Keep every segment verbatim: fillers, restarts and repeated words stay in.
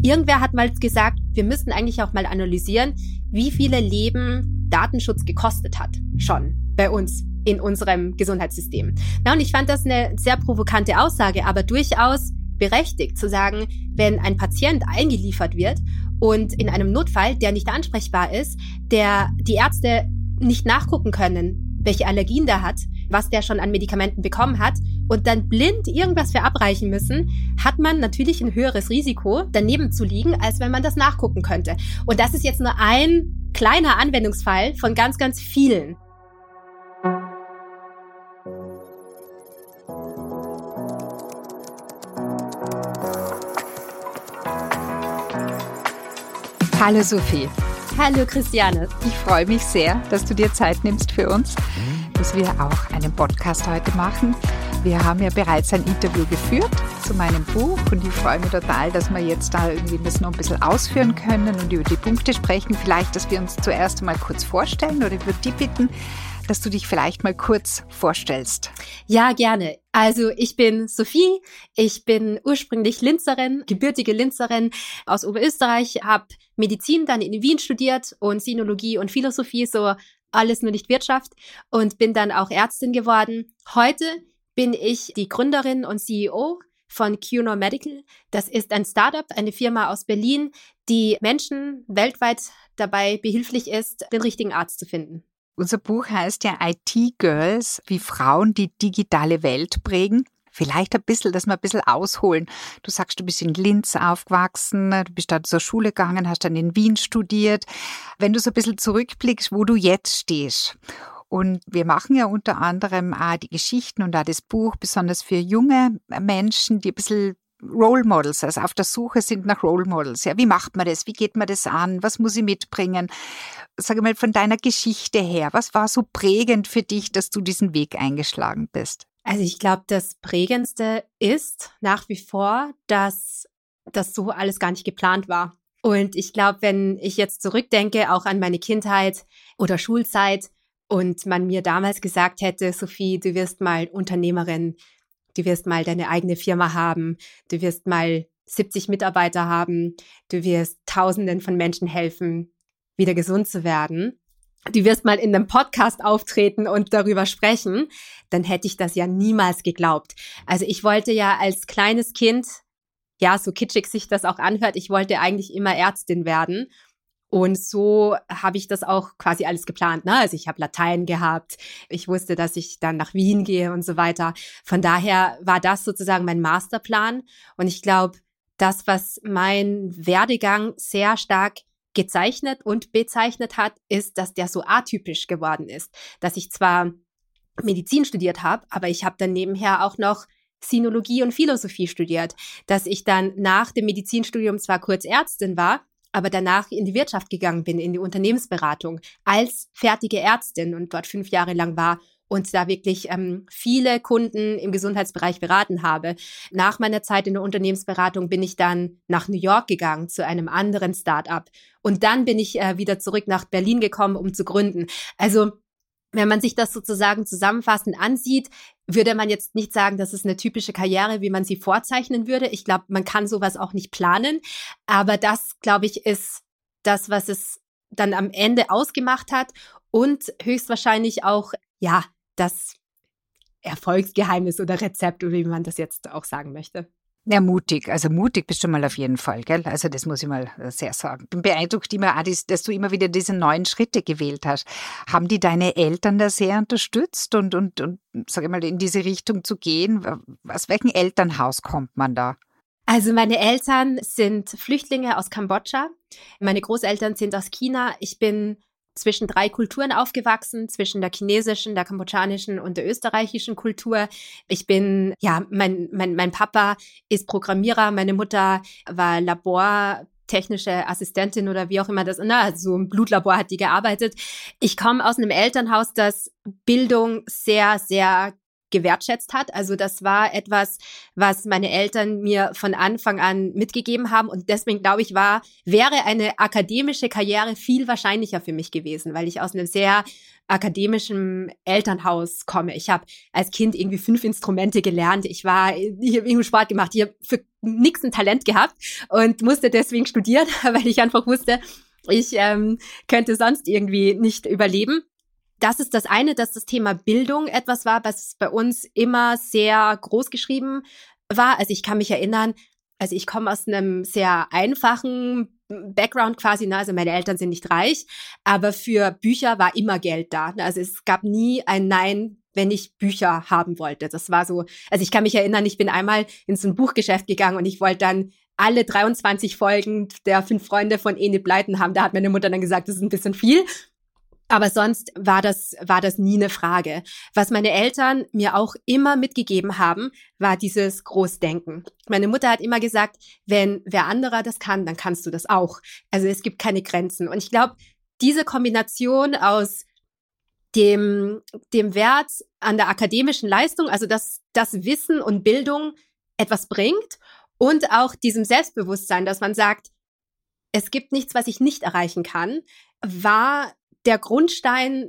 Irgendwer hat mal gesagt, wir müssten eigentlich auch mal analysieren, wie viele Leben Datenschutz gekostet hat, schon bei uns in unserem Gesundheitssystem. Na, und ich fand das eine sehr provokante Aussage, aber durchaus berechtigt zu sagen, wenn ein Patient eingeliefert wird und in einem Notfall, der nicht ansprechbar ist, der die Ärzte nicht nachgucken können, welche Allergien der hat, was der schon an Medikamenten bekommen hat und dann blind irgendwas verabreichen müssen, hat man natürlich ein höheres Risiko, daneben zu liegen, als wenn man das nachgucken könnte. Und das ist jetzt nur ein kleiner Anwendungsfall von ganz, ganz vielen. Hallo Sophie. Hallo Christiane. Ich freue mich sehr, dass du dir Zeit nimmst für uns, dass wir auch einen Podcast heute machen. Wir haben ja bereits ein Interview geführt zu meinem Buch und ich freue mich total, dass wir jetzt da irgendwie das noch ein bisschen ausführen können und über die Punkte sprechen. Vielleicht, dass wir uns zuerst mal kurz vorstellen oder ich würde dich bitten, dass du dich vielleicht mal kurz vorstellst. Ja, gerne. Also ich bin Sophie, ich bin ursprünglich Linzerin, gebürtige Linzerin aus Oberösterreich, habe Medizin dann in Wien studiert und Sinologie und Philosophie, so alles nur nicht Wirtschaft und bin dann auch Ärztin geworden. Heute bin ich die Gründerin und C E O von Cunor Medical. Das ist ein Startup, eine Firma aus Berlin, die Menschen weltweit dabei behilflich ist, den richtigen Arzt zu finden. Unser Buch heißt ja I T-Girls, wie Frauen die digitale Welt prägen. Vielleicht ein bisschen, dass wir ein bisschen ausholen. Du sagst, du bist in Linz aufgewachsen, du bist da zur Schule gegangen, hast dann in Wien studiert. Wenn du so ein bisschen zurückblickst, wo du jetzt stehst. Und wir machen ja unter anderem auch die Geschichten und auch das Buch, besonders für junge Menschen, die ein bisschen Role Models, also auf der Suche sind nach Role Models. Ja, wie macht man das? Wie geht man das an? Was muss ich mitbringen? Sag mal, von deiner Geschichte her, was war so prägend für dich, dass du diesen Weg eingeschlagen bist? Also ich glaube, das Prägendste ist nach wie vor, dass das so alles gar nicht geplant war. Und ich glaube, wenn ich jetzt zurückdenke, auch an meine Kindheit oder Schulzeit und man mir damals gesagt hätte, Sophie, du wirst mal Unternehmerin, du wirst mal deine eigene Firma haben, du wirst mal siebzig Mitarbeiter haben, du wirst Tausenden von Menschen helfen, wieder gesund zu werden. Du wirst mal in einem Podcast auftreten und darüber sprechen, dann hätte ich das ja niemals geglaubt. Also ich wollte ja als kleines Kind, ja, so kitschig sich das auch anhört, ich wollte eigentlich immer Ärztin werden. Und so habe ich das auch quasi alles geplant, ne? Also ich habe Latein gehabt, ich wusste, dass ich dann nach Wien gehe und so weiter. Von daher war das sozusagen mein Masterplan. Und ich glaube, das, was mein Werdegang sehr stark gezeichnet und bezeichnet hat, ist, dass der so atypisch geworden ist. Dass ich zwar Medizin studiert habe, aber ich habe dann nebenher auch noch Sinologie und Philosophie studiert. Dass ich dann nach dem Medizinstudium zwar kurz Ärztin war, aber danach in die Wirtschaft gegangen bin, in die Unternehmensberatung als fertige Ärztin und dort fünf Jahre lang war und da wirklich ähm, viele Kunden im Gesundheitsbereich beraten habe. Nach meiner Zeit in der Unternehmensberatung bin ich dann nach New York gegangen zu einem anderen Start-up und dann bin ich äh, wieder zurück nach Berlin gekommen, um zu gründen. Also wenn man sich das sozusagen zusammenfassend ansieht, würde man jetzt nicht sagen, das ist eine typische Karriere, wie man sie vorzeichnen würde. Ich glaube, man kann sowas auch nicht planen. Aber das, glaube ich, ist das, was es dann am Ende ausgemacht hat und höchstwahrscheinlich auch, ja, das Erfolgsgeheimnis oder Rezept, oder wie man das jetzt auch sagen möchte. Ja, mutig. Also mutig bist du mal auf jeden Fall, gell? Also das muss ich mal sehr sagen. Bin beeindruckt immer auch, dass du immer wieder diese neuen Schritte gewählt hast. Haben die deine Eltern da sehr unterstützt und, und, und sag ich mal, in diese Richtung zu gehen? Aus welchem Elternhaus kommt man da? Also meine Eltern sind Flüchtlinge aus Kambodscha. Meine Großeltern sind aus China. Ich bin zwischen drei Kulturen aufgewachsen, zwischen der chinesischen, der kambodschanischen und der österreichischen Kultur. Ich bin, ja, mein, mein, mein Papa ist Programmierer, meine Mutter war labortechnische Assistentin oder wie auch immer das, na, so im Blutlabor hat die gearbeitet. Ich komme aus einem Elternhaus, das Bildung sehr, sehr gewertschätzt hat. Also das war etwas, was meine Eltern mir von Anfang an mitgegeben haben und deswegen glaube ich, war, wäre eine akademische Karriere viel wahrscheinlicher für mich gewesen, weil ich aus einem sehr akademischen Elternhaus komme. Ich habe als Kind irgendwie fünf Instrumente gelernt. Ich war, ich habe irgendwie Sport gemacht. Ich habe für nix ein Talent gehabt und musste deswegen studieren, weil ich einfach wusste, ich ähm, könnte sonst irgendwie nicht überleben. Das ist das eine, dass das Thema Bildung etwas war, was bei uns immer sehr groß geschrieben war. Also ich kann mich erinnern, also ich komme aus einem sehr einfachen Background quasi, ne? Also meine Eltern sind nicht reich, aber für Bücher war immer Geld da. Also es gab nie ein Nein, wenn ich Bücher haben wollte. Das war so, also ich kann mich erinnern, ich bin einmal in so ein Buchgeschäft gegangen und ich wollte dann alle dreiundzwanzig Folgen der Fünf Freunde von Enid Blyton haben. Da hat meine Mutter dann gesagt, das ist ein bisschen viel. Aber sonst war das, war das nie eine Frage. Was meine Eltern mir auch immer mitgegeben haben, war dieses Großdenken. Meine Mutter hat immer gesagt, wenn wer anderer das kann, dann kannst du das auch. Also es gibt keine Grenzen. Und ich glaube, diese Kombination aus dem, dem Wert an der akademischen Leistung, also dass das Wissen und Bildung etwas bringt und auch diesem Selbstbewusstsein, dass man sagt, es gibt nichts, was ich nicht erreichen kann, war der Grundstein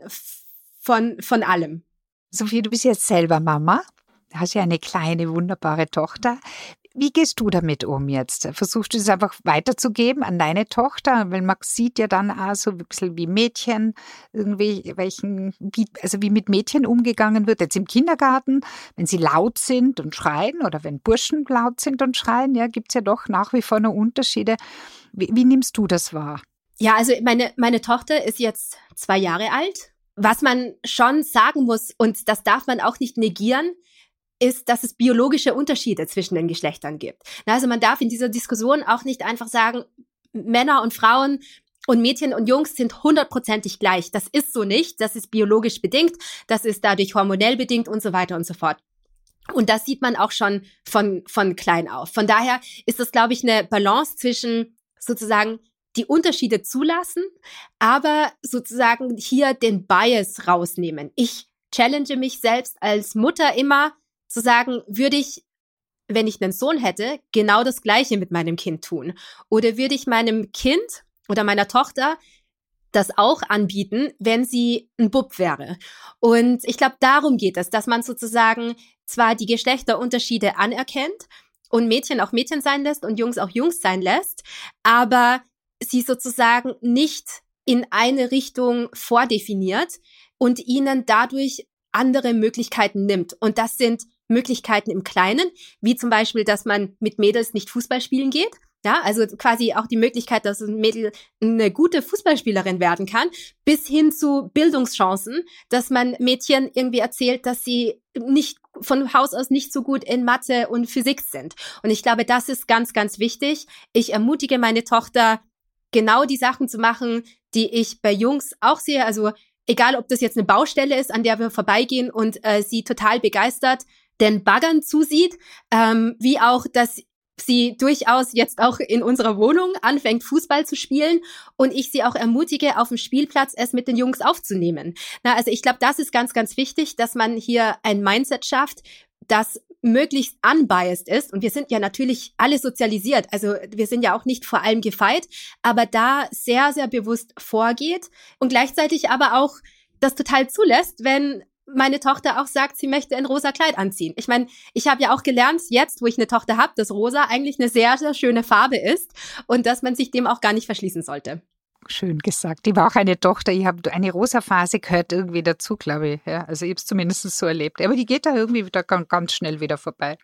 von, von allem. Sophie, du bist jetzt selber Mama, hast ja eine kleine, wunderbare Tochter. Wie gehst du damit um jetzt? Versuchst du es einfach weiterzugeben an deine Tochter? Weil man sieht ja dann auch so ein bisschen wie Mädchen, irgendwie welchen, wie, also wie mit Mädchen umgegangen wird, jetzt im Kindergarten, wenn sie laut sind und schreien oder wenn Burschen laut sind und schreien, ja, gibt es ja doch nach wie vor noch Unterschiede. Wie, wie nimmst du das wahr? Ja, also meine, meine Tochter ist jetzt zwei Jahre alt. Was man schon sagen muss, und das darf man auch nicht negieren, ist, dass es biologische Unterschiede zwischen den Geschlechtern gibt. Also man darf in dieser Diskussion auch nicht einfach sagen, Männer und Frauen und Mädchen und Jungs sind hundertprozentig gleich. Das ist so nicht. Das ist biologisch bedingt. Das ist dadurch hormonell bedingt und so weiter und so fort. Und das sieht man auch schon von, von klein auf. Von daher ist das, glaube ich, eine Balance zwischen sozusagen die Unterschiede zulassen, aber sozusagen hier den Bias rausnehmen. Ich challenge mich selbst als Mutter immer zu sagen, würde ich, wenn ich einen Sohn hätte, genau das Gleiche mit meinem Kind tun? Oder würde ich meinem Kind oder meiner Tochter das auch anbieten, wenn sie ein Bub wäre? Und ich glaube, darum geht es, dass man sozusagen zwar die Geschlechterunterschiede anerkennt und Mädchen auch Mädchen sein lässt und Jungs auch Jungs sein lässt, aber sie sozusagen nicht in eine Richtung vordefiniert und ihnen dadurch andere Möglichkeiten nimmt. Und das sind Möglichkeiten im Kleinen, wie zum Beispiel, dass man mit Mädels nicht Fußball spielen geht. Ja, also quasi auch die Möglichkeit, dass ein Mädel eine gute Fußballspielerin werden kann, bis hin zu Bildungschancen, dass man Mädchen irgendwie erzählt, dass sie nicht von Haus aus nicht so gut in Mathe und Physik sind. Und ich glaube, das ist ganz, ganz wichtig. Ich ermutige meine Tochter, genau die Sachen zu machen, die ich bei Jungs auch sehe. Also egal, ob das jetzt eine Baustelle ist, an der wir vorbeigehen und äh, sie total begeistert den Baggern zusieht, ähm, wie auch, dass sie durchaus jetzt auch in unserer Wohnung anfängt, Fußball zu spielen und ich sie auch ermutige, auf dem Spielplatz es mit den Jungs aufzunehmen. Na, also ich glaube, das ist ganz, ganz wichtig, dass man hier ein Mindset schafft, das möglichst unbiased ist. Und wir sind ja natürlich alle sozialisiert. Also wir sind ja auch nicht vor allem gefeit, aber da sehr, sehr bewusst vorgeht und gleichzeitig aber auch das total zulässt, wenn meine Tochter auch sagt, sie möchte ein rosa Kleid anziehen. Ich meine, ich habe ja auch gelernt, jetzt, wo ich eine Tochter habe, dass rosa eigentlich eine sehr, sehr schöne Farbe ist und dass man sich dem auch gar nicht verschließen sollte. Schön gesagt. Ich war auch eine Tochter, ich habe eine rosa Phase gehört irgendwie dazu, glaube ich. Ja, also ich habe es zumindest so erlebt. Aber die geht da irgendwie wieder ganz schnell wieder vorbei.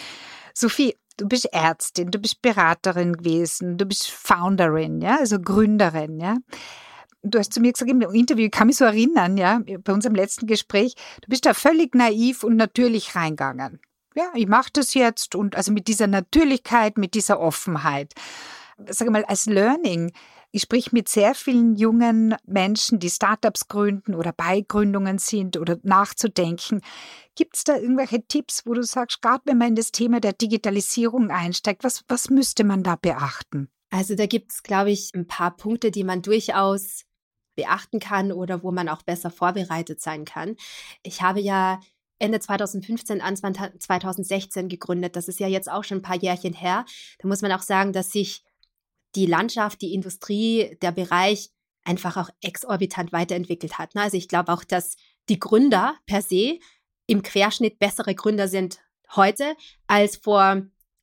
Sophie, du bist Ärztin, du bist Beraterin gewesen, du bist Founderin, ja, also Gründerin, ja. Du hast zu mir gesagt im Interview, ich kann mich so erinnern, ja, bei unserem letzten Gespräch, du bist da völlig naiv und natürlich reingegangen. Ja, ich mache das jetzt und also mit dieser Natürlichkeit, mit dieser Offenheit. Sag mal, als Learning, ich sprich mit sehr vielen jungen Menschen, die Startups gründen oder bei Gründungen sind oder nachzudenken. Gibt es da irgendwelche Tipps, wo du sagst, gerade wenn man in das Thema der Digitalisierung einsteigt, was, was müsste man da beachten? Also da gibt es, glaube ich, ein paar Punkte, die man durchaus beachten kann oder wo man auch besser vorbereitet sein kann. Ich habe ja Ende zweitausendfünfzehn, Anfang zweitausendsechzehn gegründet. Das ist ja jetzt auch schon ein paar Jährchen her. Da muss man auch sagen, dass sich die Landschaft, die Industrie, der Bereich einfach auch exorbitant weiterentwickelt hat. Also ich glaube auch, dass die Gründer per se im Querschnitt bessere Gründer sind heute als vor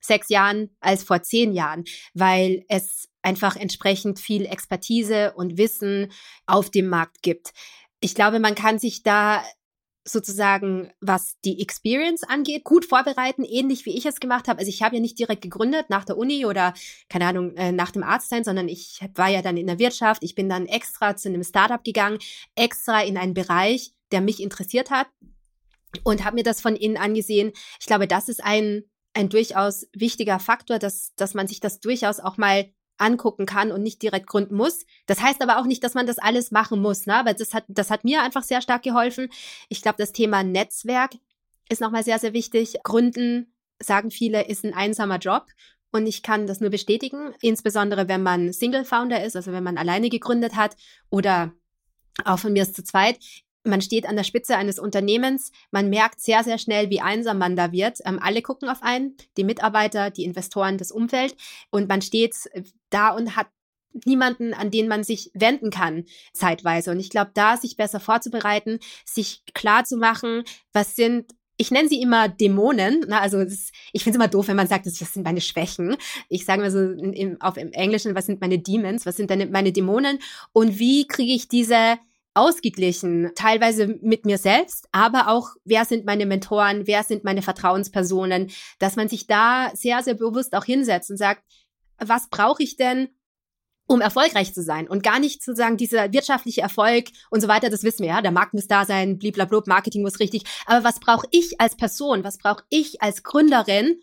sechs Jahren als vor zehn Jahren, weil es einfach entsprechend viel Expertise und Wissen auf dem Markt gibt. Ich glaube, man kann sich da sozusagen, was die Experience angeht, gut vorbereiten, ähnlich wie ich es gemacht habe. Also ich habe ja nicht direkt gegründet nach der Uni oder, keine Ahnung, nach dem Arztsein, sondern ich war ja dann in der Wirtschaft. Ich bin dann extra zu einem Startup gegangen, extra in einen Bereich, der mich interessiert hat und habe mir das von innen angesehen. Ich glaube, das ist ein, ein durchaus wichtiger Faktor, dass, dass man sich das durchaus auch mal angucken kann und nicht direkt gründen muss. Das heißt aber auch nicht, dass man das alles machen muss, ne? Aber das hat, das hat mir einfach sehr stark geholfen. Ich glaube, das Thema Netzwerk ist nochmal sehr, sehr wichtig. Gründen, sagen viele, ist ein einsamer Job. Und ich kann das nur bestätigen, insbesondere wenn man Single-Founder ist, also wenn man alleine gegründet hat oder auch von mir ist zu zweit. Man steht an der Spitze eines Unternehmens, man merkt sehr, sehr schnell, wie einsam man da wird. Ähm, alle gucken auf einen, die Mitarbeiter, die Investoren, das Umfeld. Und man steht da und hat niemanden, an den man sich wenden kann, zeitweise. Und ich glaube, da sich besser vorzubereiten, sich klar zu machen, was sind, ich nenne sie immer Dämonen. Na, also das, ich finde es immer doof, wenn man sagt, das, das sind meine Schwächen. Ich sage mal so in, in, auf im Englischen, was sind meine Demons, was sind denn meine Dämonen? Und wie kriege ich diese ausgeglichen, teilweise mit mir selbst, aber auch, wer sind meine Mentoren, wer sind meine Vertrauenspersonen, dass man sich da sehr, sehr bewusst auch hinsetzt und sagt, was brauche ich denn, um erfolgreich zu sein? Und gar nicht zu sagen, dieser wirtschaftliche Erfolg und so weiter, das wissen wir, ja, der Markt muss da sein, bliblablub, Marketing muss richtig, aber was brauche ich als Person, was brauche ich als Gründerin,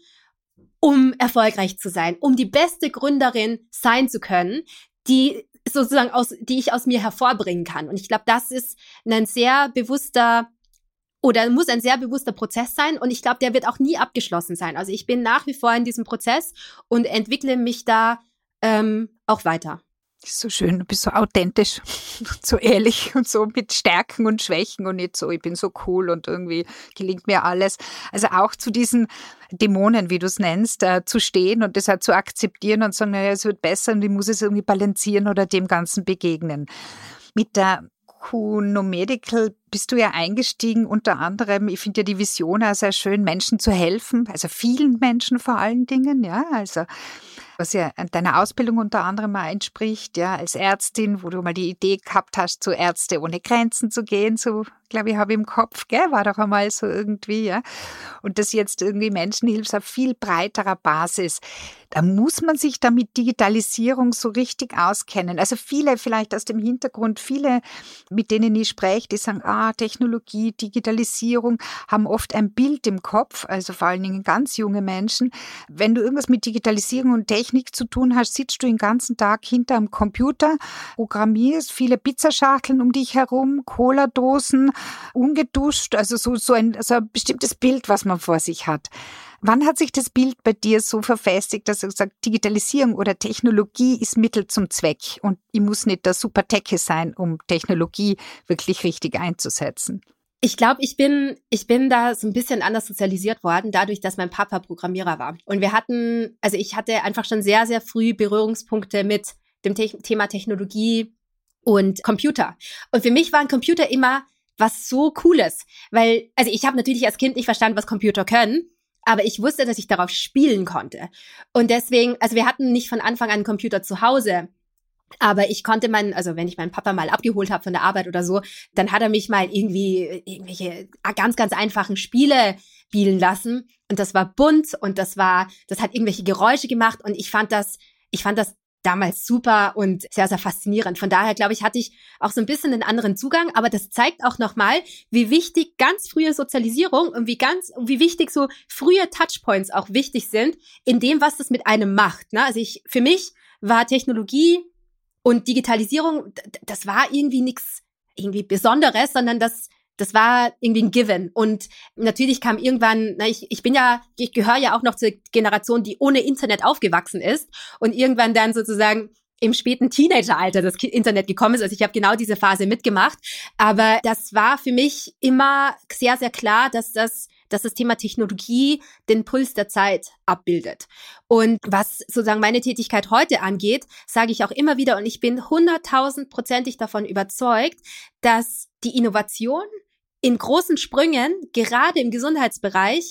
um erfolgreich zu sein, um die beste Gründerin sein zu können, die sozusagen aus, die ich aus mir hervorbringen kann. Und ich glaube, das ist ein sehr bewusster oder muss ein sehr bewusster Prozess sein. Und ich glaube, der wird auch nie abgeschlossen sein. Also ich bin nach wie vor in diesem Prozess und entwickle mich da ähm, auch weiter. Das ist so schön, du bist so authentisch, so ehrlich und so mit Stärken und Schwächen und nicht so, ich bin so cool und irgendwie gelingt mir alles. Also auch zu diesen Dämonen, wie du es nennst, äh, zu stehen und das halt zu akzeptieren und sagen, naja, es wird besser und ich muss es irgendwie balancieren oder dem Ganzen begegnen. Mit der Kuno Medical bist du ja eingestiegen, unter anderem, ich finde ja die Vision auch sehr schön, Menschen zu helfen, also vielen Menschen vor allen Dingen, ja, also was ja deiner Ausbildung unter anderem mal entspricht, ja, als Ärztin, wo du mal die Idee gehabt hast, zu Ärzte ohne Grenzen zu gehen, so, glaube ich, habe ich im Kopf, gell, war doch einmal so irgendwie, ja, und das jetzt irgendwie Menschen hilft auf viel breiterer Basis. Da muss man sich da mit Digitalisierung so richtig auskennen. Also viele vielleicht aus dem Hintergrund, viele, mit denen ich spreche, die sagen, ah, Technologie, Digitalisierung, haben oft ein Bild im Kopf, also vor allen Dingen ganz junge Menschen. Wenn du irgendwas mit Digitalisierung und Technik zu tun hast, sitzt du den ganzen Tag hinter einem Computer, programmierst viele Pizzaschachteln um dich herum, Cola-Dosen, ungeduscht, also so, so ein, so ein bestimmtes Bild, was man vor sich hat. Wann hat sich das Bild bei dir so verfestigt, dass du sagst, Digitalisierung oder Technologie ist Mittel zum Zweck und ich muss nicht der Super-Techie sein, um Technologie wirklich richtig einzusetzen? Ich glaube, ich bin, ich bin da so ein bisschen anders sozialisiert worden, dadurch, dass mein Papa Programmierer war. Und wir hatten, also ich hatte einfach schon sehr, sehr früh Berührungspunkte mit dem Te- Thema Technologie und Computer. Und für mich war ein Computer immer was so Cooles, weil, also ich habe natürlich als Kind nicht verstanden, was Computer können, aber ich wusste, dass ich darauf spielen konnte. Und deswegen, also wir hatten nicht von Anfang an einen Computer zu Hause, aber ich konnte meinen, also wenn ich meinen Papa mal abgeholt habe von der Arbeit oder so, dann hat er mich mal irgendwie irgendwelche ganz, ganz einfachen Spiele spielen lassen. Und das war bunt und das war, das hat irgendwelche Geräusche gemacht und ich fand das, ich fand das damals super und sehr, sehr faszinierend. Von daher, glaube ich, hatte ich auch so ein bisschen einen anderen Zugang, aber das zeigt auch nochmal, wie wichtig ganz frühe Sozialisierung und wie ganz, und wie wichtig so frühe Touchpoints auch wichtig sind in dem, was das mit einem macht. Ne? Also ich, für mich war Technologie und Digitalisierung, das war irgendwie nichts irgendwie Besonderes, sondern das Das war irgendwie ein Given. Und natürlich kam irgendwann, na, ich, ich bin ja, ich gehöre ja auch noch zur Generation, die ohne Internet aufgewachsen ist und irgendwann dann sozusagen im späten Teenageralter das Internet gekommen ist. Also ich habe genau diese Phase mitgemacht. Aber das war für mich immer sehr, sehr klar, dass das dass das Thema Technologie den Puls der Zeit abbildet. Und was sozusagen meine Tätigkeit heute angeht, sage ich auch immer wieder, und ich bin hunderttausendprozentig davon überzeugt, dass die Innovation in großen Sprüngen, gerade im Gesundheitsbereich,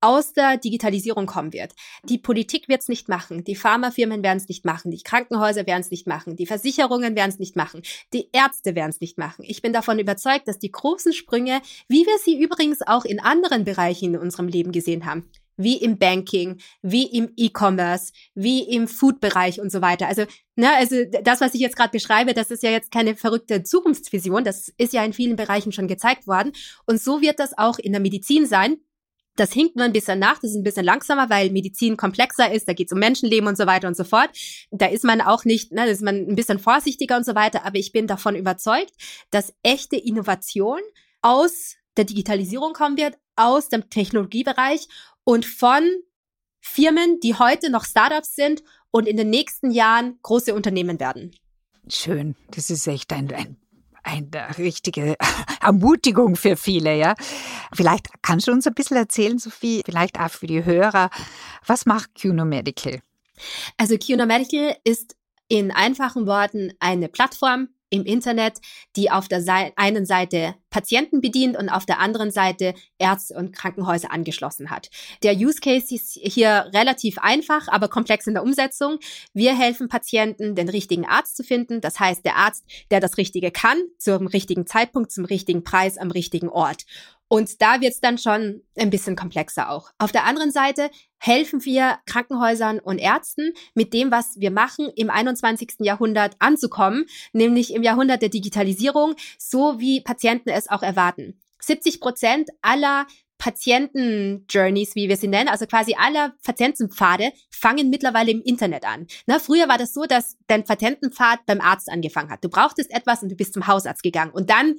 aus der Digitalisierung kommen wird. Die Politik wird es nicht machen, die Pharmafirmen werden es nicht machen, die Krankenhäuser werden es nicht machen, die Versicherungen werden es nicht machen, die Ärzte werden es nicht machen. Ich bin davon überzeugt, dass die großen Sprünge, wie wir sie übrigens auch in anderen Bereichen in unserem Leben gesehen haben, wie im Banking, wie im E-Commerce, wie im Food-Bereich und so weiter. Also, ne, also das, was ich jetzt gerade beschreibe, das ist ja jetzt keine verrückte Zukunftsvision, das ist ja in vielen Bereichen schon gezeigt worden. Und so wird das auch in der Medizin sein. Das hinkt nur ein bisschen nach, das ist ein bisschen langsamer, weil Medizin komplexer ist, da geht es um Menschenleben und so weiter und so fort. Da ist man auch nicht, ne, da ist man ein bisschen vorsichtiger und so weiter, aber ich bin davon überzeugt, dass echte Innovation aus der Digitalisierung kommen wird, aus dem Technologiebereich und von Firmen, die heute noch Startups sind und in den nächsten Jahren große Unternehmen werden. Schön, das ist echt ein, ein Eine richtige Ermutigung für viele, ja. Vielleicht kannst du uns ein bisschen erzählen, Sophie, vielleicht auch für die Hörer, was macht Cuno Medical? Also Cuno Medical ist in einfachen Worten eine Plattform im Internet, die auf der einen Seite Patienten bedient und auf der anderen Seite Ärzte und Krankenhäuser angeschlossen hat. Der Use Case ist hier relativ einfach, aber komplex in der Umsetzung. Wir helfen Patienten, den richtigen Arzt zu finden. Das heißt, der Arzt, der das Richtige kann, zum richtigen Zeitpunkt, zum richtigen Preis, am richtigen Ort. Und da wird es dann schon ein bisschen komplexer auch. Auf der anderen Seite helfen wir Krankenhäusern und Ärzten mit dem, was wir machen, im einundzwanzigsten Jahrhundert anzukommen, nämlich im Jahrhundert der Digitalisierung, so wie Patienten es auch erwarten. siebzig Prozent aller Patienten-Journeys, wie wir sie nennen, also quasi aller Patientenpfade, fangen mittlerweile im Internet an. Na, früher war das so, dass dein Patientenpfad beim Arzt angefangen hat. Du brauchtest etwas und du bist zum Hausarzt gegangen. Und dann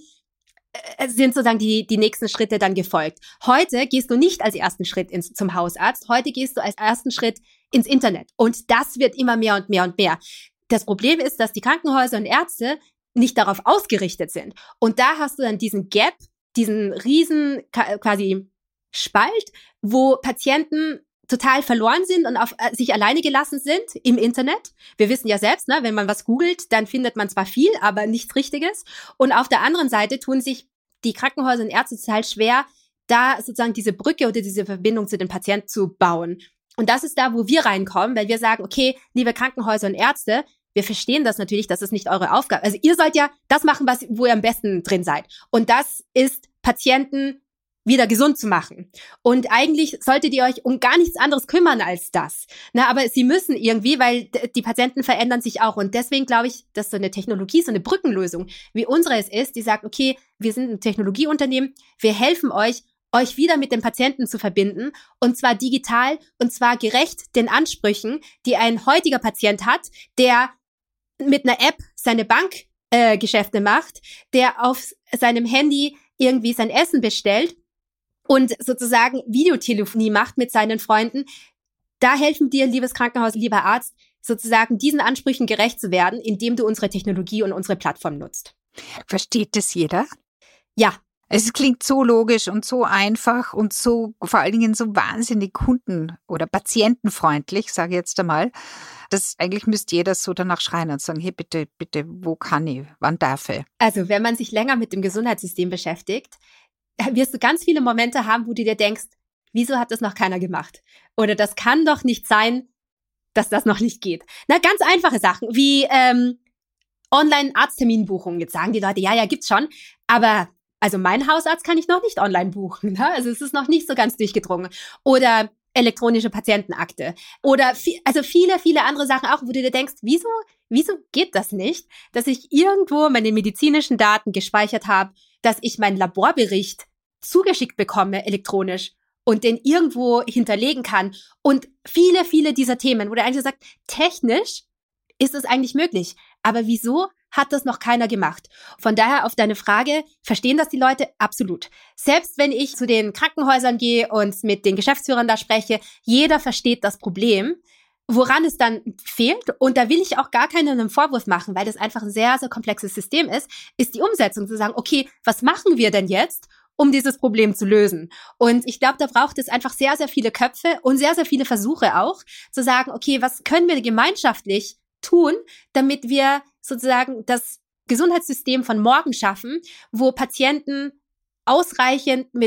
sind sozusagen die, die nächsten Schritte dann gefolgt. Heute gehst du nicht als ersten Schritt ins, zum Hausarzt, heute gehst du als ersten Schritt ins Internet. Und das wird immer mehr und mehr und mehr. Das Problem ist, dass die Krankenhäuser und Ärzte nicht darauf ausgerichtet sind. Und da hast du dann diesen Gap, diesen riesen quasi Spalt, wo Patienten total verloren sind und auf sich alleine gelassen sind im Internet. Wir wissen ja selbst, ne, wenn man was googelt, dann findet man zwar viel, aber nichts Richtiges. Und auf der anderen Seite tun sich die Krankenhäuser und Ärzte total schwer, da sozusagen diese Brücke oder diese Verbindung zu den Patienten zu bauen. Und das ist da, wo wir reinkommen, weil wir sagen, okay, liebe Krankenhäuser und Ärzte, wir verstehen das natürlich, das ist nicht eure Aufgabe. Also ihr sollt ja das machen, was, wo ihr am besten drin seid. Und das ist Patienten wieder gesund zu machen. Und eigentlich solltet ihr euch um gar nichts anderes kümmern als das. Na, aber sie müssen irgendwie, weil die Patienten verändern sich auch. Und deswegen glaube ich, dass so eine Technologie, so eine Brückenlösung, wie unsere es ist, die sagt, okay, wir sind ein Technologieunternehmen, wir helfen euch, euch wieder mit dem Patienten zu verbinden, und zwar digital, und zwar gerecht den Ansprüchen, die ein heutiger Patient hat, der mit einer App seine Bankgeschäfte äh, macht, der auf seinem Handy irgendwie sein Essen bestellt und sozusagen Videotelefonie macht mit seinen Freunden. Da helfen dir, liebes Krankenhaus, lieber Arzt, sozusagen diesen Ansprüchen gerecht zu werden, indem du unsere Technologie und unsere Plattform nutzt. Versteht das jeder? Ja. Es klingt so logisch und so einfach und so vor allen Dingen so wahnsinnig kunden- oder patientenfreundlich, sage ich jetzt einmal. Das eigentlich müsste jeder so danach schreien und sagen, hey, bitte, bitte, wo kann ich, wann darf ich? Also wenn man sich länger mit dem Gesundheitssystem beschäftigt, wirst du ganz viele Momente haben, wo du dir denkst, wieso hat das noch keiner gemacht? Oder das kann doch nicht sein, dass das noch nicht geht. Na, ganz einfache Sachen wie ähm, Online-Arztterminbuchung. Jetzt sagen die Leute, ja, ja, gibt's schon. Aber also mein Hausarzt kann ich noch nicht online buchen. Ne? Also es ist noch nicht so ganz durchgedrungen. Oder elektronische Patientenakte. Oder viel, also viele, viele andere Sachen auch, wo du dir denkst, wieso, wieso geht das nicht, dass ich irgendwo meine medizinischen Daten gespeichert habe, dass ich meinen Laborbericht zugeschickt bekomme elektronisch und den irgendwo hinterlegen kann. Und viele, viele dieser Themen, wo der eigentlich sagt, technisch ist es eigentlich möglich. Aber wieso hat das noch keiner gemacht? Von daher auf deine Frage, verstehen das die Leute? Absolut. Selbst wenn ich zu den Krankenhäusern gehe und mit den Geschäftsführern da spreche, jeder versteht das Problem. Woran es dann fehlt, und da will ich auch gar keinen einen Vorwurf machen, weil das einfach ein sehr, sehr komplexes System ist, ist die Umsetzung, zu sagen, okay, was machen wir denn jetzt, um dieses Problem zu lösen? Und ich glaube, da braucht es einfach sehr, sehr viele Köpfe und sehr, sehr viele Versuche auch, zu sagen, okay, was können wir gemeinschaftlich tun, damit wir sozusagen das Gesundheitssystem von morgen schaffen, wo Patienten ausreichend mit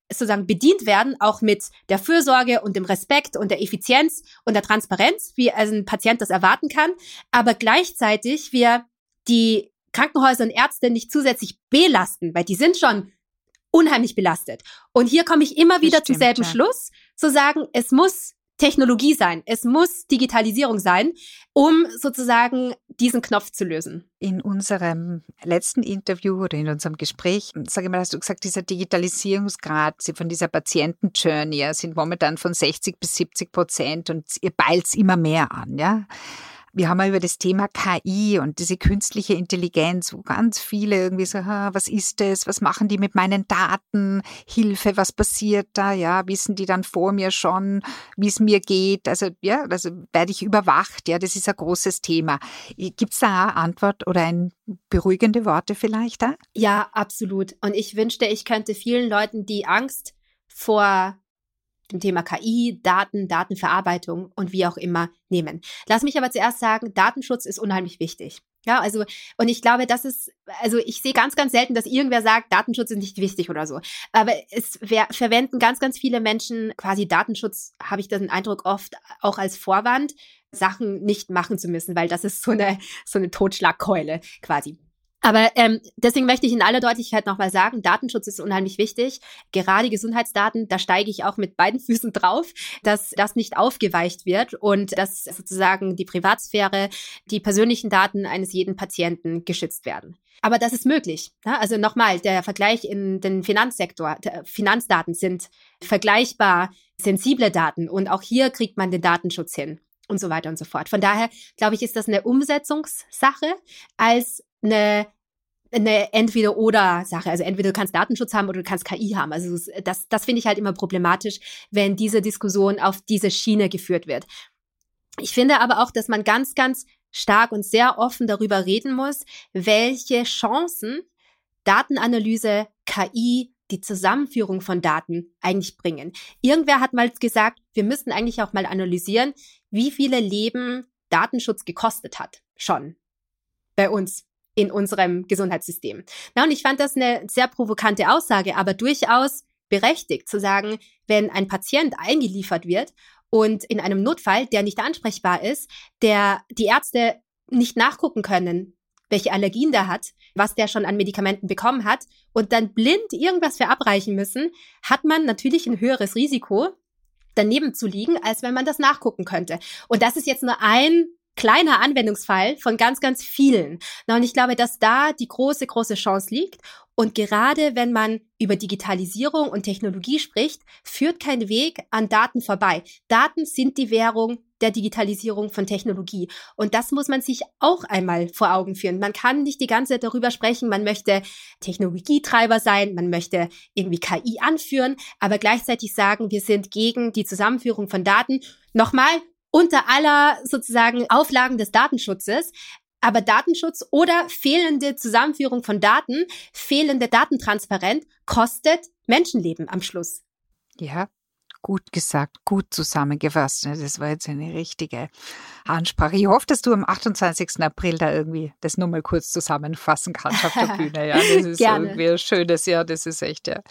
sozusagen bedient werden, auch mit der Fürsorge und dem Respekt und der Effizienz und der Transparenz, wie also ein Patient das erwarten kann, aber gleichzeitig wir die Krankenhäuser und Ärzte nicht zusätzlich belasten, weil die sind schon unheimlich belastet. Und hier komme ich immer wieder Das stimmt, zum selben ja. Schluss, zu sagen, es muss Technologie sein, es muss Digitalisierung sein, um sozusagen diesen Knopf zu lösen. In unserem letzten Interview oder in unserem Gespräch, sage ich mal, hast du gesagt, dieser Digitalisierungsgrad von dieser Patienten-Journey sind momentan von sechzig bis siebzig Prozent und ihr peilt's immer mehr an, ja. Wir haben ja über das Thema K I und diese künstliche Intelligenz, wo ganz viele irgendwie so, ha, was ist das, was machen die mit meinen Daten, Hilfe, was passiert da, ja, wissen die dann vor mir schon, wie es mir geht, also ja, also werde ich überwacht, ja, das ist ein großes Thema. Gibt es da eine Antwort oder ein beruhigende Worte vielleicht da? Ja, absolut. Und ich wünschte, ich könnte vielen Leuten die Angst vor dem Thema K I, Daten, Datenverarbeitung und wie auch immer nehmen. Lass mich aber zuerst sagen, Datenschutz ist unheimlich wichtig. Ja, also, und ich glaube, das ist, also ich sehe ganz, ganz selten, dass irgendwer sagt, Datenschutz ist nicht wichtig oder so. Aber es wer, verwenden ganz, ganz viele Menschen quasi Datenschutz, habe ich den Eindruck, oft auch als Vorwand, Sachen nicht machen zu müssen, weil das ist so eine, so eine Totschlagkeule quasi. Aber ähm, deswegen möchte ich in aller Deutlichkeit nochmal sagen, Datenschutz ist unheimlich wichtig. Gerade Gesundheitsdaten, da steige ich auch mit beiden Füßen drauf, dass das nicht aufgeweicht wird und dass sozusagen die Privatsphäre, die persönlichen Daten eines jeden Patienten geschützt werden. Aber das ist möglich. Ja? Also nochmal, der Vergleich in den Finanzsektor, Finanzdaten sind vergleichbar sensible Daten und auch hier kriegt man den Datenschutz hin und so weiter und so fort. Von daher, glaube ich, ist das eine Umsetzungssache als eine, eine Entweder-oder-Sache. Also entweder du kannst Datenschutz haben oder du kannst K I haben. Also das, das finde ich halt immer problematisch, wenn diese Diskussion auf diese Schiene geführt wird. Ich finde aber auch, dass man ganz, ganz stark und sehr offen darüber reden muss, welche Chancen Datenanalyse, K I, die Zusammenführung von Daten eigentlich bringen. Irgendwer hat mal gesagt, wir müssten eigentlich auch mal analysieren, wie viele Leben Datenschutz gekostet hat. Schon bei uns in unserem Gesundheitssystem. Na, und ich fand das eine sehr provokante Aussage, aber durchaus berechtigt zu sagen, wenn ein Patient eingeliefert wird und in einem Notfall, der nicht ansprechbar ist, der die Ärzte nicht nachgucken können, welche Allergien der hat, was der schon an Medikamenten bekommen hat und dann blind irgendwas verabreichen müssen, hat man natürlich ein höheres Risiko, daneben zu liegen, als wenn man das nachgucken könnte. Und das ist jetzt nur ein kleiner Anwendungsfall von ganz, ganz vielen. Na, und ich glaube, dass da die große, große Chance liegt. Und gerade wenn man über Digitalisierung und Technologie spricht, führt kein Weg an Daten vorbei. Daten sind die Währung der Digitalisierung von Technologie. Und das muss man sich auch einmal vor Augen führen. Man kann nicht die ganze Zeit darüber sprechen, man möchte Technologietreiber sein, man möchte irgendwie K I anführen, aber gleichzeitig sagen, wir sind gegen die Zusammenführung von Daten. Nochmal, unter aller sozusagen Auflagen des Datenschutzes. Aber Datenschutz oder fehlende Zusammenführung von Daten, fehlende Datentransparenz kostet Menschenleben am Schluss. Ja, gut gesagt, gut zusammengefasst. Das war jetzt eine richtige Ansprache. Ich hoffe, dass du am achtundzwanzigsten April da irgendwie das nur mal kurz zusammenfassen kannst auf der Bühne. Ja, das ist Gerne. irgendwie ein schönes, ja, das ist echt, ja.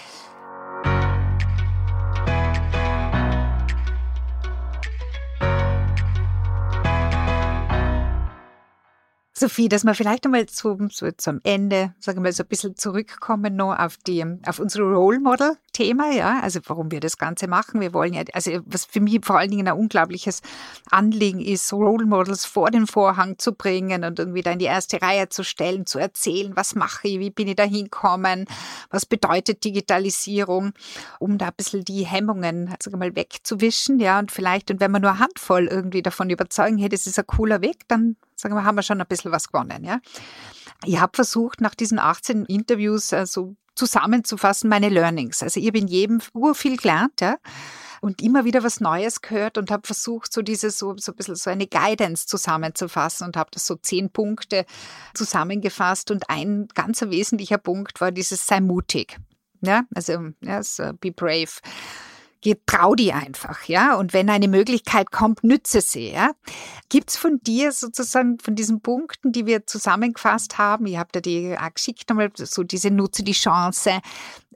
Sophie, dass wir vielleicht einmal zum, so zum Ende, sagen wir mal, so ein bisschen zurückkommen noch auf die, auf unsere Role Model Thema, ja, also warum wir das Ganze machen. Wir wollen ja, also was für mich vor allen Dingen ein unglaubliches Anliegen ist, Role Models vor den Vorhang zu bringen und irgendwie da in die erste Reihe zu stellen, zu erzählen, was mache ich, wie bin ich da hingekommen, was bedeutet Digitalisierung, um da ein bisschen die Hemmungen, sagen wir mal, wegzuwischen, ja, und vielleicht, und wenn man nur eine Handvoll irgendwie davon überzeugen, hey, das ist ein cooler Weg, dann sagen wir, haben wir schon ein bisschen was gewonnen, ja. Ich habe versucht, nach diesen achtzehn Interviews äh, so zusammenzufassen, meine Learnings. Also ich habe in jedem ur viel gelernt, ja, und immer wieder was Neues gehört und habe versucht, so diese so, so ein bisschen so eine Guidance zusammenzufassen und habe das so zehn Punkte zusammengefasst. Und ein ganz wesentlicher Punkt war dieses sei mutig. Ja, also ja, so be brave. Trau die einfach, ja. Und wenn eine Möglichkeit kommt, nütze sie, ja. Gibt's von dir sozusagen von diesen Punkten, die wir zusammengefasst haben, ihr habt ja die auch geschickt, einmal so diese nutze die Chance,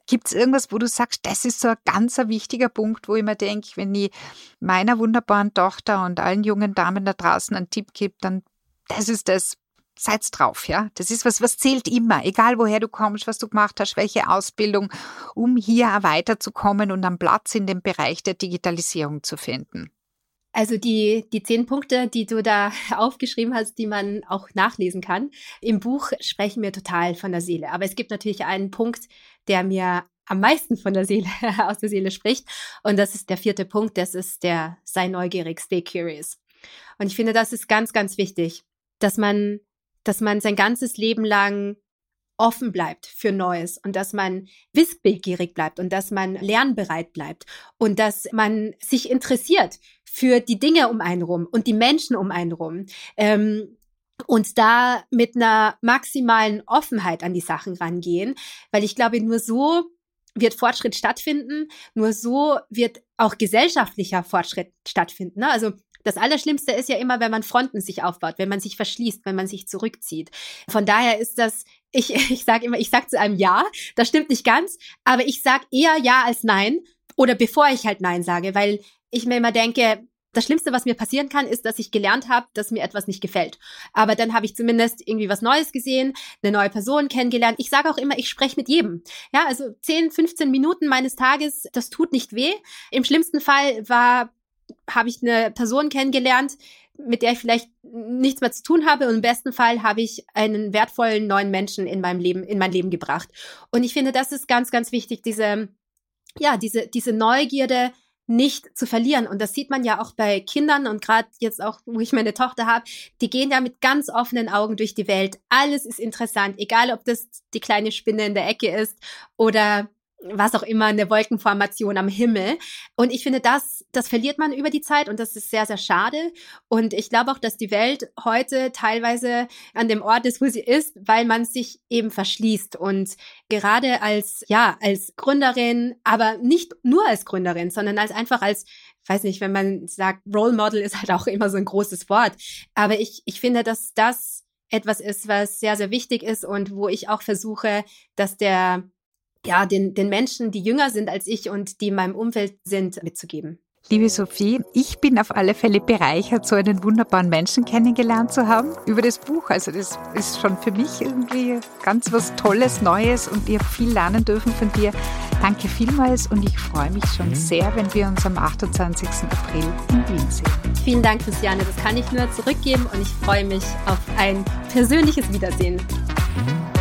Gibt es irgendwas, wo du sagst, das ist so ein ganz ein wichtiger Punkt, wo ich mir denke, wenn ich meiner wunderbaren Tochter und allen jungen Damen da draußen einen Tipp gebe, dann das ist das, seid drauf, ja. Das ist was, was zählt immer, egal woher du kommst, was du gemacht hast, welche Ausbildung, um hier weiterzukommen und einen Platz in dem Bereich der Digitalisierung zu finden. Also die, die zehn Punkte, die du da aufgeschrieben hast, die man auch nachlesen kann. Im Buch sprechen wir total von der Seele. Aber es gibt natürlich einen Punkt, der mir am meisten von der Seele, aus der Seele spricht. Und das ist der vierte Punkt, das ist der sei neugierig, stay curious. Und ich finde, das ist ganz, ganz wichtig, dass man, dass man sein ganzes Leben lang offen bleibt für Neues und dass man wissbegierig bleibt und dass man lernbereit bleibt und dass man sich interessiert für die Dinge um einen rum und die Menschen um einen rum. Ähm, und da mit einer maximalen Offenheit an die Sachen rangehen, weil ich glaube, nur so wird Fortschritt stattfinden, nur so wird auch gesellschaftlicher Fortschritt stattfinden. Ne? Also das Allerschlimmste ist ja immer, wenn man Fronten sich aufbaut, wenn man sich verschließt, wenn man sich zurückzieht. Von daher ist das, ich, ich sage immer, ich sage zu einem Ja, das stimmt nicht ganz, aber ich sage eher Ja als Nein oder bevor ich halt Nein sage, weil ich mir immer denke, das Schlimmste, was mir passieren kann, ist, dass ich gelernt habe, dass mir etwas nicht gefällt. Aber dann habe ich zumindest irgendwie was Neues gesehen, eine neue Person kennengelernt. Ich sage auch immer, ich spreche mit jedem. Ja, also zehn, fünfzehn Minuten meines Tages, das tut nicht weh. Im schlimmsten Fall war habe ich eine Person kennengelernt, mit der ich vielleicht nichts mehr zu tun habe und im besten Fall habe ich einen wertvollen neuen Menschen in meinem Leben, in mein Leben gebracht. Und ich finde, das ist ganz, ganz wichtig, diese, ja, diese, diese Neugierde nicht zu verlieren. Und das sieht man ja auch bei Kindern und gerade jetzt auch, wo ich meine Tochter habe, die gehen ja mit ganz offenen Augen durch die Welt. Alles ist interessant, egal ob das die kleine Spinne in der Ecke ist oder was auch immer, eine Wolkenformation am Himmel. Und ich finde, das, das verliert man über die Zeit und das ist sehr, sehr schade. Und ich glaube auch, dass die Welt heute teilweise an dem Ort ist, wo sie ist, weil man sich eben verschließt. Und gerade als, ja, als Gründerin, aber nicht nur als Gründerin, sondern als einfach als, weiß nicht, wenn man sagt, Role Model ist halt auch immer so ein großes Wort. Aber ich, ich finde, dass das etwas ist, was sehr, sehr wichtig ist und wo ich auch versuche, dass der ja, den, den Menschen, die jünger sind als ich und die in meinem Umfeld sind, mitzugeben. Liebe Sophie, ich bin auf alle Fälle bereichert, so einen wunderbaren Menschen kennengelernt zu haben über das Buch. Also das ist schon für mich irgendwie ganz was Tolles, Neues und ich habe viel lernen dürfen von dir. Danke vielmals und ich freue mich schon sehr, wenn wir uns am achtundzwanzigsten April in Wien sehen. Vielen Dank, Christiane. Das kann ich nur zurückgeben und ich freue mich auf ein persönliches Wiedersehen.